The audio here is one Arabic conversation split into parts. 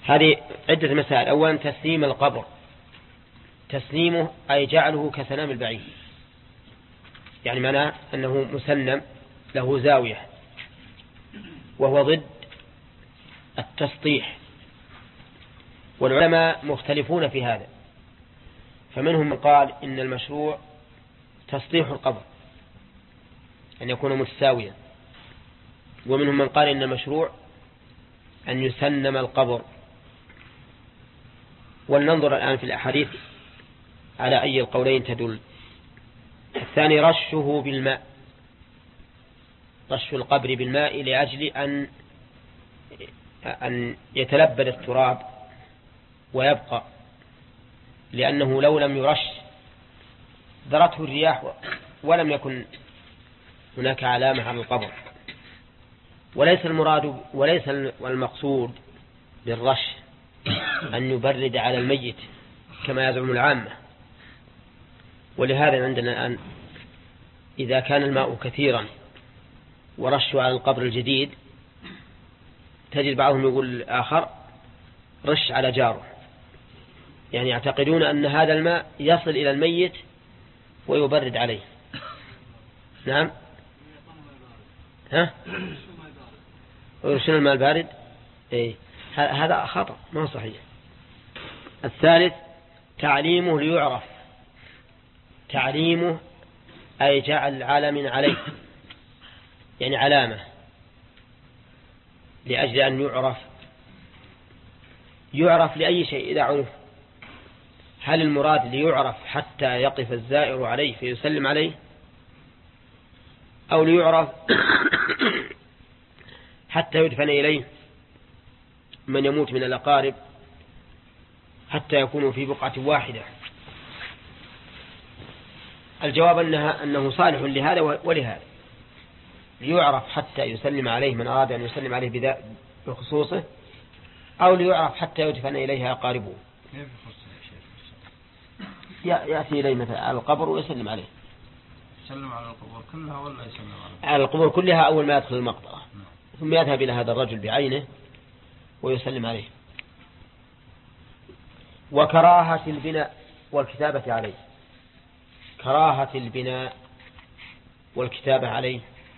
هذه عدة مسائل. أولا تسليم القبر، تسليمه أي جعله كسلام البعيد، يعني معناه أنه مسلم له زاوية، وهو ضد التسطيح، والعلماء مختلفون في هذا، فمنهم من قال إن المشروع تسطيح القبر أن يكون متساويا، ومنهم من قال إن المشروع أن يسنم القبر. ولننظر الآن في الأحاديث على أي القولين تدل. الثاني رشه بالماء، رش القبر بالماء لأجل أن يتلبد التراب ويبقى، لأنه لو لم يرش ذرته الرياح ولم يكن هناك علامة على القبر. وليس المقصود بالرش أن يبرد على الميت كما يزعم العامة. ولهذا عندنا الآن إذا كان الماء كثيرا ورشوا على القبر الجديد، تجد بعضهم يقول الآخر رش على جاره، يعني يعتقدون أن هذا الماء يصل إلى الميت ويبرد عليه. نعم، ويرشون الماء البارد، هذا خطأ ما صحيح. الثالث تعليمه ليعرف، تعليمه أي جعل علم عليه، يعني علامة لأجل أن يعرف لأي شيء إذا عرف. هل المراد ليعرف حتى يقف الزائر عليه فيسلم عليه، أو ليعرف حتى يدفن إليه من يموت من الأقارب حتى يكونوا في بقعة واحدة؟ الجواب أنه صالح لهذا ولهذا، ليعرف حتى يسلم عليه من أراد أن يسلم عليه بخصوصه، أو ليعرف حتى يدفن إليها أقاربه. يأتي إليه مثلا على القبر ويسلم عليه. يسلم على القبور كلها ولا يسلم على القبور كلها أول ما يدخل المقبرة، ثم يذهب إلى هذا الرجل بعينه ويسلم عليه. وكراهة البناء والكتابة عليه، كراهة البناء والكتابة عليه.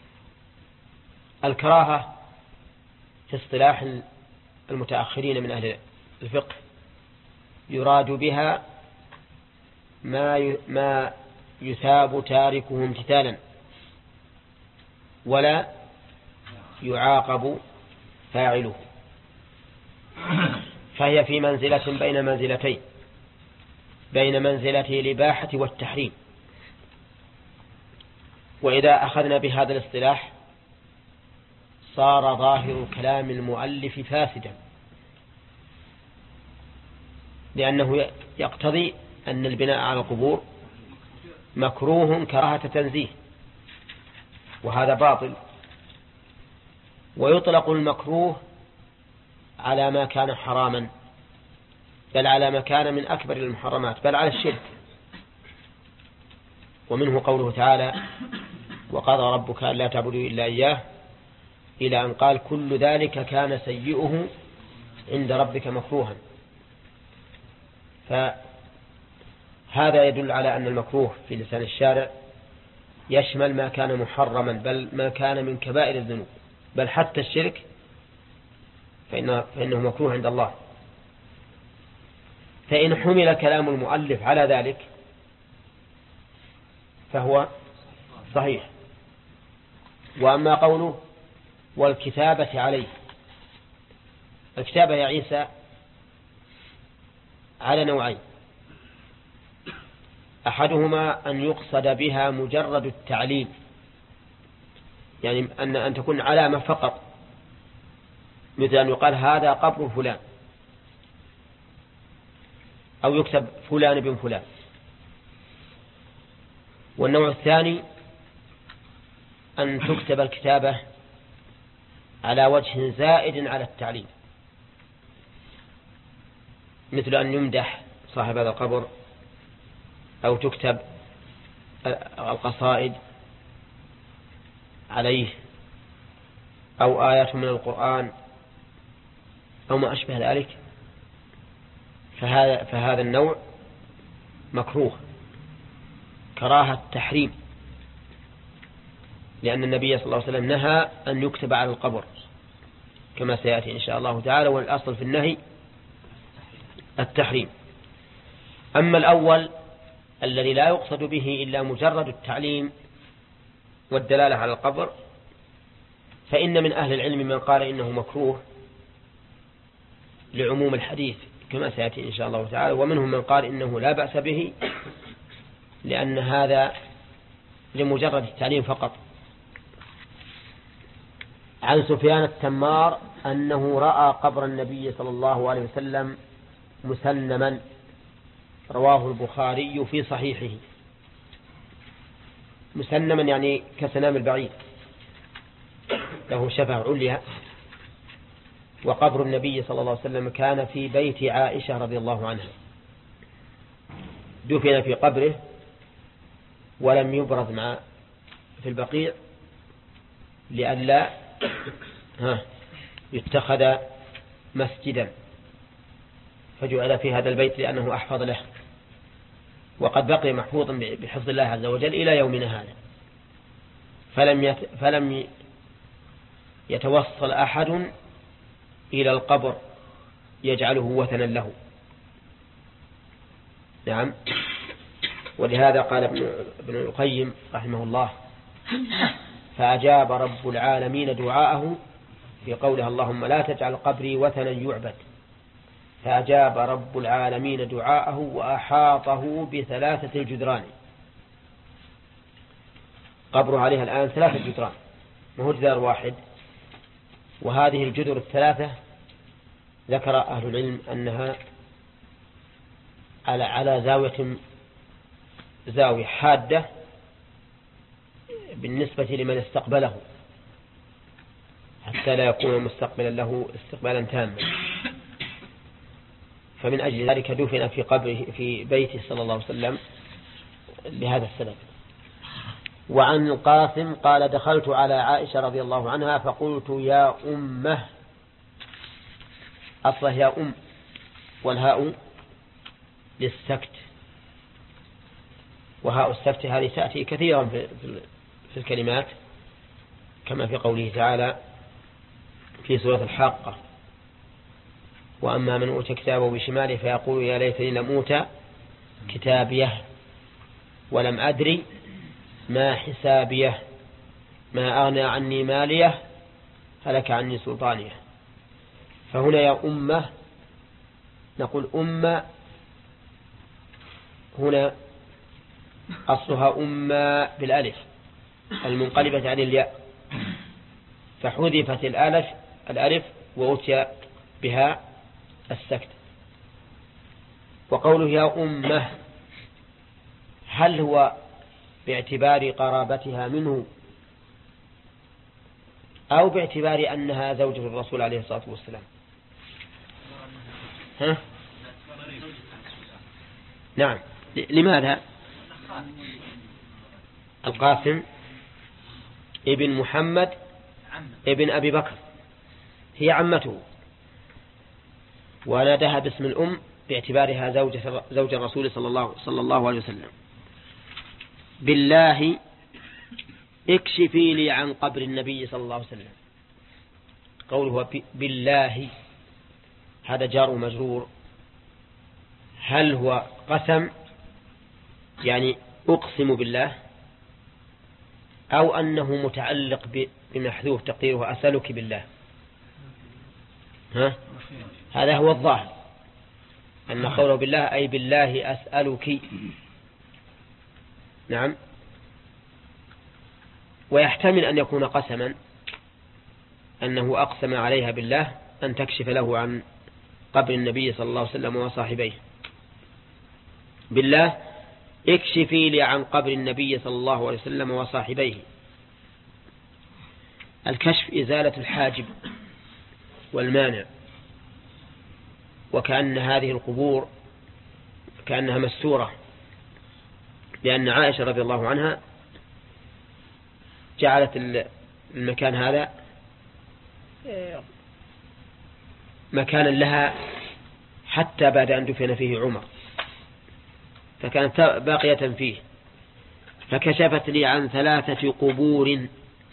الكراهة في اصطلاح المتأخرين من أهل الفقه يراد بها ما يثاب تاركه امتثالا ولا يعاقب فاعله، فهي في منزلة بين منزلتين، بين منزلة الإباحة والتحريم. وإذا أخذنا بهذا الاصطلاح صار ظاهر كلام المؤلف فاسدا، لأنه يقتضي أن البناء على القبور مكروه كراهة تنزيه، وهذا باطل. ويطلق المكروه على ما كان حراما، بل على ما كان من أكبر المحرمات، بل على الشرك. ومنه قوله تعالى وقضى ربك ألا تعبدوا إلا إياه، إلى أن قال كل ذلك كان سيئه عند ربك مكروها. فهذا يدل على أن المكروه في لسان الشارع يشمل ما كان محرما، بل ما كان من كبائر الذنوب، بل حتى الشرك فإنه مكروه عند الله. فإن حمل كلام المؤلف على ذلك فهو صحيح. وأما قوله والكتابة عليه، الكتابة يا عيسى على نوعين: أحدهما أن يقصد بها مجرد التعليم، يعني أن تكون علامة فقط، مثل أن يقال هذا قبر فلان، أو يكتب فلان بن فلان. والنوع الثاني أن تكتب الكتابة على وجه زائد على التعليم، مثل أن يمدح صاحب هذا القبر، أو تكتب القصائد عليه، أو آيات من القرآن، أو ما أشبه ذلك، فهذا النوع مكروه كراهة تحريم، لأن النبي صلى الله عليه وسلم نهى أن يكتب على القبر كما سيأتي إن شاء الله تعالى، والأصل في النهي التحريم. أما الأول الذي لا يقصد به إلا مجرد التعليم والدلالة على القبر، فإن من أهل العلم من قال إنه مكروه لعموم الحديث كما سيأتي إن شاء الله تعالى، ومنهم من قال إنه لا بأس به لأن هذا لمجرد التعليم فقط. عن سفيان التمار أنه رأى قبر النبي صلى الله عليه وسلم مسنما، رواه البخاري في صحيحه. مسنما يعني كسنام البعيد، له شفة عليا. وقبر النبي صلى الله عليه وسلم كان في بيت عائشة رضي الله عنها، دفن في قبره ولم يبرز في البقيع لئلا يتخذ مسجدا، فجعل في هذا البيت لأنه أحفظ له، وقد بقي محفوظا بحفظ الله عز وجل إلى يومنا هذا. فلم يتوصل أحد إلى القبر يجعله وثنا له. نعم. ولهذا قال ابن القيم رحمه الله: فأجاب رب العالمين دعاءه في قولها اللهم لا تجعل قبري وثنا يعبد. فأجاب رب العالمين دعاءه وأحاطه ب3 الجدران. قبره عليها الآن 3 جدران، ما هو جدار واحد. وهذه الجدر 3 ذكر أهل العلم أنها على زاوية حادة بالنسبة لمن استقبله، حتى لا يكون مستقبلا له استقبالا تاما. فمن أجل ذلك دفن في قبره في بيته صلى الله عليه وسلم بهذا السبب. وعن القاسم قال: دخلت على عائشة رضي الله عنها فقلت يا أمه. أصله يا أم، والهاء للسكت، وهاء السكت هذه تأتي كثيرا في الكلمات، كما في قوله تعالى في سورة الحاقة: وأما من أوتى كتابه بشماله فيقول يا ليتني لم أوت كتابيه ولم أدري ما حسابيه ما أغنى عني ماليه هلك عني سلطانيه. فهنا يا أمة نقول أمة هنا أصلها أمة بالألف المنقلبة عن الياء، فحذفت الألف وأتي بها السكت. وقوله يا أمة هل هو باعتبار قرابتها منه أو باعتبار أنها زوجة الرسول عليه الصلاة والسلام؟ نعم. لماذا؟ القاسم ابن محمد ابن أبي بكر، هي عمته، ونادها باسم الأم باعتبارها زوج الرسول صلى الله عليه وسلم. بالله اكشفي لي عن قبر النبي صلى الله عليه وسلم. قوله بالله هذا جار ومجرور. هل هو قسم يعني أقسم بالله، أو أنه متعلق بمحذوف تقديره أسألك بالله؟ هذا هو الظاهر، أن قوله بالله أي بالله أسألك. نعم. ويحتمل أن يكون قسما، أنه أقسم عليها بالله أن تكشف له عن قبر النبي صلى الله عليه وسلم وصاحبيه. بالله اكشفي لي عن قبر النبي صلى الله عليه وسلم وصاحبيه. الكشف إزالة الحاجب والمانع، وكأن هذه القبور كأنها مستورة، لأن عائشة رضي الله عنها جعلت المكان هذا مكانا لها حتى بعد أن دفن فيه عمر، فكانت باقية فيه. فكشفت لي عن 3 قبور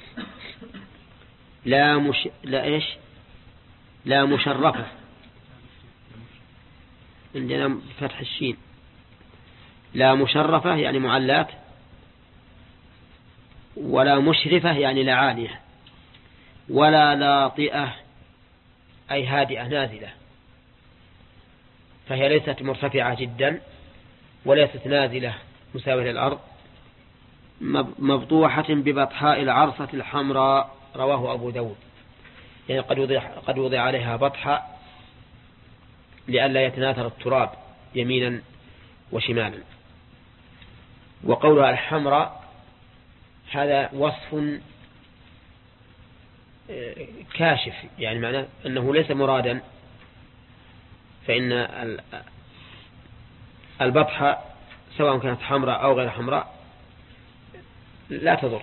لا مشرفة، عندنا فتح الشين، لا مشرفة يعني معلات، ولا مشرفة يعني لا عالية، ولا لاطئة أي هادئة نازلة، فهي ليست مرتفعة جدا وليست نازلة مساوية للأرض، مبطوحة ببطحاء العرصة الحمراء. رواه أبو داود. يعني قد وضع عليها بطحة لئلا يتناثر التراب يمينا وشمالا. وقولها الحمراء هذا وصف كاشف، يعني معناه أنه ليس مرادا، فإن البطحة سواء كانت حمراء أو غير حمراء لا تضر.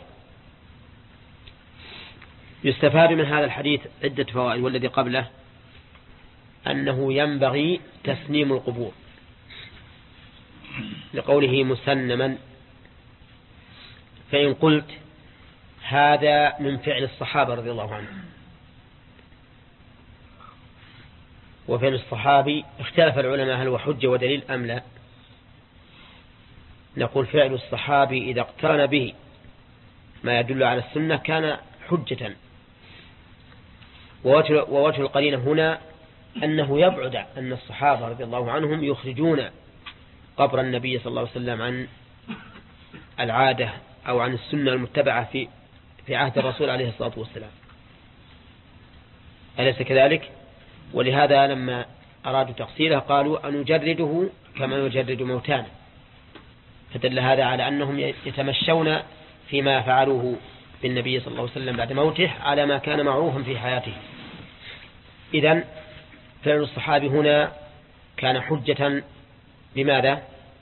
يستفاد من هذا الحديث عدة فوائد، والذي قبله أنه ينبغي تسنيم القبور لقوله مسنما. فإن قلت هذا من فعل الصحابة رضي الله عنهم، وفعل الصحابي اختلف العلماء هل هو حجة ودليل أم لا، نقول فعل الصحابي إذا اقترن به ما يدل على السنة كان حجة. ووجه القرينة هنا أنه يبعد أن الصحابة رضي الله عنهم يخرجون قبر النبي صلى الله عليه وسلم عن العادة أو عن السنة المتبعة في عهد الرسول عليه الصلاة والسلام، أليس كذلك؟ ولهذا لما أرادوا تقصيره قالوا أن نجرده كما نجرد موتانا، فدل هذا على أنهم يتمشون فيما فعلوه بالنبي صلى الله عليه وسلم بعد موته على ما كان معروفا في حياته. إذن فعل الصحابي هنا كان حجة بماذا؟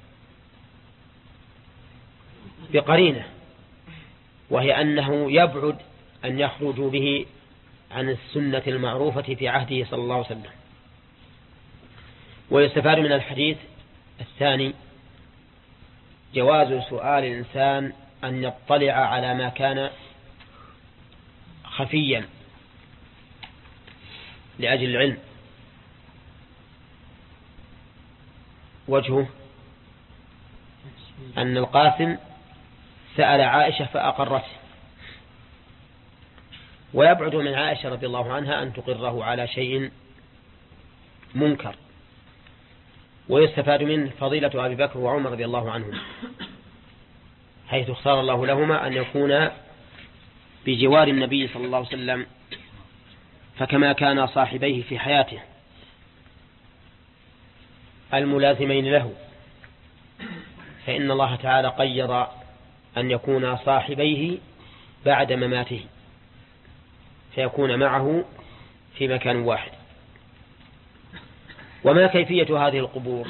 بقرينة، وهي أنه يبعد أن يخرجوا به عن السنة المعروفة في عهده صلى الله عليه وسلم. ويستفاد من الحديث الثاني جواز سؤال الإنسان أن يطلع على ما كان خفيا لأجل العلم. وجهه أن القاسم سأل عائشة فأقرته، ويبعد من عائشة رضي الله عنها أن تقره على شيء منكر. ويستفاد منه فضيلة أبي بكر وعمر رضي الله عنهم، حيث اختار الله لهما أن يكونا بجوار النبي صلى الله عليه وسلم، فكما كان صاحبيه في حياته الملازمين له، فإن الله تعالى قيض أن يكون صاحبيه بعد مماته فيكون معه في مكان واحد. وما كيفية هذه القبور؟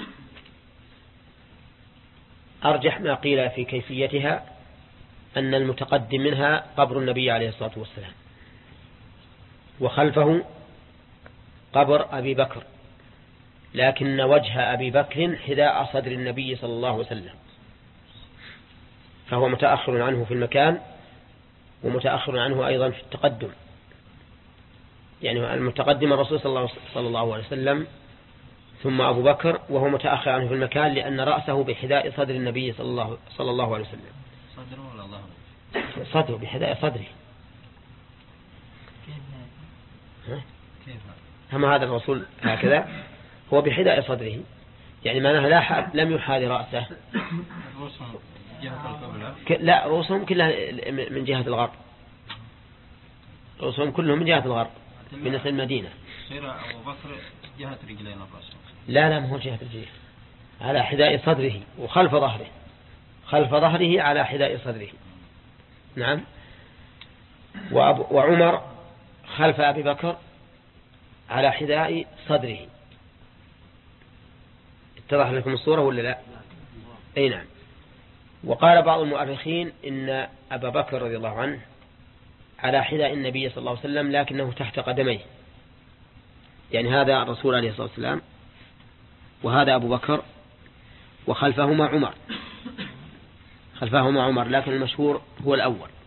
أرجح ما قيل في كيفيتها أن المتقدم منها قبر النبي عليه الصلاة والسلام، وخلفه قبر أبي بكر، لكن وجه أبي بكر حذاء صدر النبي صلى الله عليه وسلم، فهو متأخر عنه في المكان ومتأخر عنه أيضا في التقدم. يعني المتقدم الرسول صلى الله عليه وسلم ثم أبو بكر، وهو متأخر عنه في المكان لأن رأسه بحذاء صدر النبي صلى الله عليه وسلم. صدره ولا ظهره؟ صدره بحذاء صدره. كيف؟ أما هذا الرسول هكذا هو بحذاء صدره، يعني معناه لم يحاذي رأسه. رؤوسهم جهة القبلة؟ لا، رؤوسهم كلها من جهة الغرب، رؤوسهم كلهم من جهة الغرب من نسل المدينة. سير أبو بكر جهة رجلين الرأس؟ لا ما هو جهة رجليه، على حذاء صدره وخلف ظهره، خلف ظهره على حذاء صدره. نعم. وعمر خلف أبي بكر على حذاء صدره. اتضح لكم الصورة ولا لا؟ أي نعم. وقال بعض المؤرخين إن أبا بكر رضي الله عنه على حذاء النبي صلى الله عليه وسلم لكنه تحت قدميه، يعني هذا الرسول عليه الصلاة والسلام وهذا أبو بكر وخلفهما عمر، لكن المشهور هو الأول.